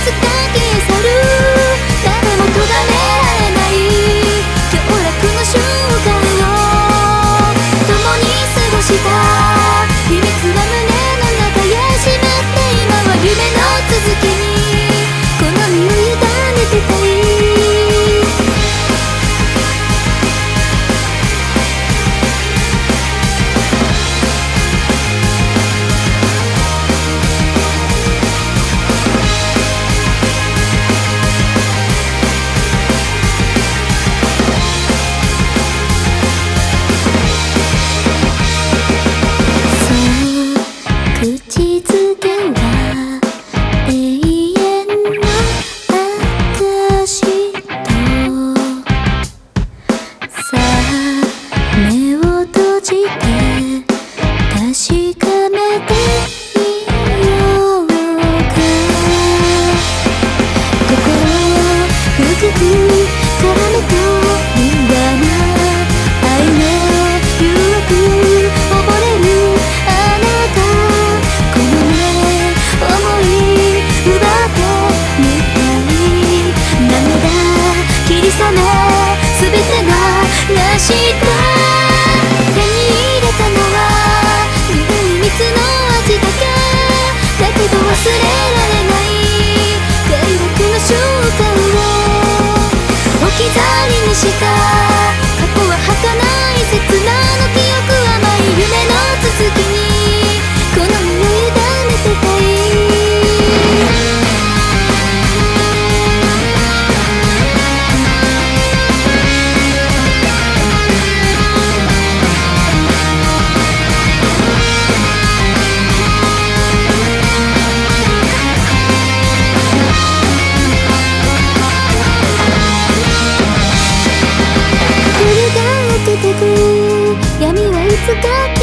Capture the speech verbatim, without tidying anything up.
つか消え去る誰も咎められない凶楽の瞬間を共に過ごした秘密は胸の中へしまって今は夢の続きに好みを委ねてたい口づけは永遠の証とさあ目を閉じて確かめてみようか心を深く絡めた無駄な愛の誘惑溺れるあなたすべてがなした手に入れたのは唯一の味だけだけど忘れられない快楽の瞬間を置き去りにした過去は儚い刹那の記憶甘い夢の続きに好みを委ねてたい闇はいつか